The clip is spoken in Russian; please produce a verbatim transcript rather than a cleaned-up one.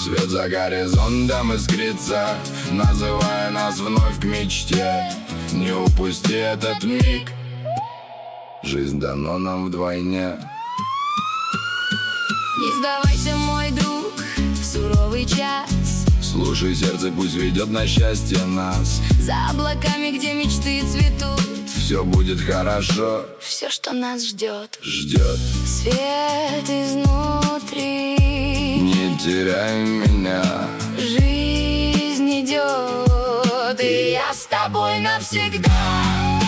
Свет за горизонтом искрится, называя нас вновь к мечте. Не упусти этот миг, жизнь дана нам вдвойне. Не сдавайся, мой друг, в суровый час. Слушай сердце, пусть ведет на счастье нас. За облаками, где мечты цветут, все будет хорошо, все, что нас ждет, ждет свет изнутри. Не теряй меня, жизнь идет, и я с тобой навсегда.